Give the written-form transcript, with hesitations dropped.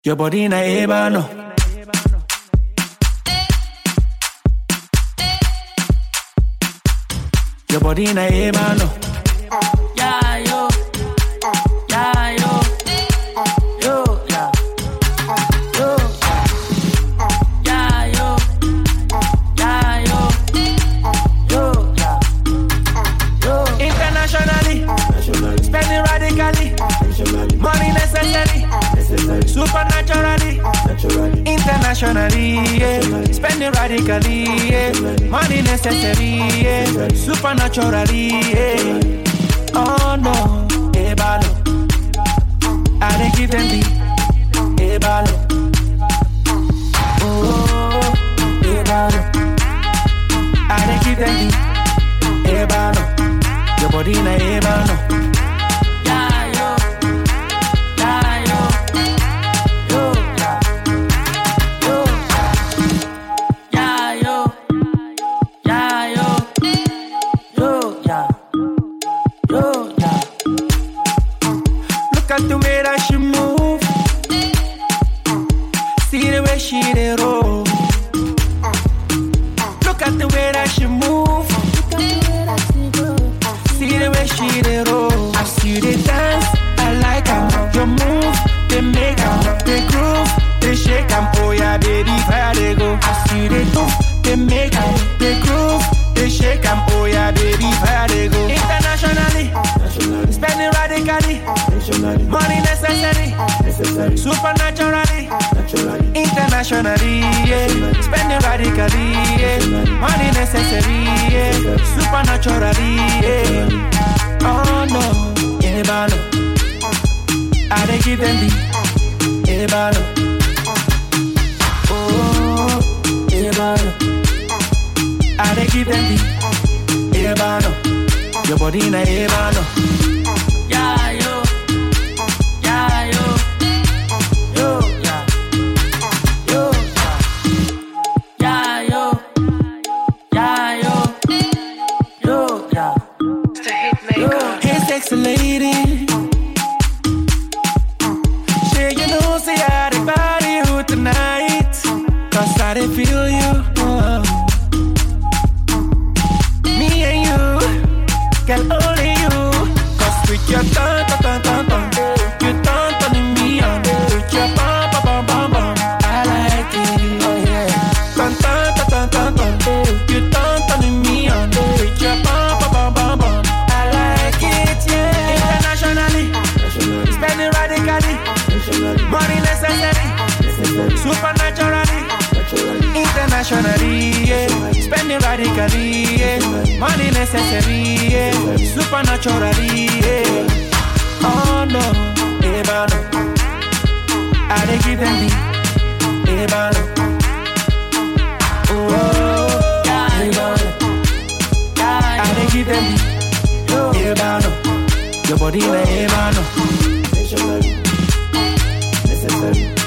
Your body na ebano. Your body na ebano. Yeah, yo. Yeah, yo. Yo, yeah. Yo. Yeah, yo. Yeah, yo. Yo, yeah. Yo. Internationally, spending radically, money necessary, supernaturally, internationally, yeah. Spending radically, yeah. Money necessary, yeah. Supernaturally, yeah. Oh no, ebalo, I dey give them the ebalo. Oh, ebalo, I dey give them the ebalo. Your body na ebalo. Look at the way that she move. See the way she dey roll. Look at the way that she move. See the way she dey roll. I see you dey dance, I like how your move. They make am, they groove, they shake am. Oh yeah, baby, fire they go. I see you dey move, they make am, they groove, they shake am. Oh yeah, baby, fire they go. Internationally, spending radically, money necessary, supernaturally, internationally, yeah. Spending radically, yeah. Money necessary, yeah. Supernaturally, yeah. Oh no, ebalo, I dey give them the ebalo. Oh, ebalo, I dey give them the ebalo. Your body na ebalo. Yeah, yo. Yeah, yo. Yo, yeah. Yo, yeah. Yeah, yo. Yeah, yo. Yo, yeah. It's the Hitmaker. Hey, sexy lady. Say you know, say I dey body you tonight. 'Cause I dey feel you. Me and you, girl, only you. 'Cause with your tongue, you turning me on. With your bum, I like it, oh yeah. You turning me on. With your bum, I like it, yeah. Internationally, spending radically, money necessary, supernaturally, internationally, yeah. Spending radically, yeah. Money necessary, yeah. Supernaturally, yeah. Oh no, ebalo, I dey give them the ebalo. Oh, ebalo, I dey give them the ebalo. Your body na ebalo. Necessary.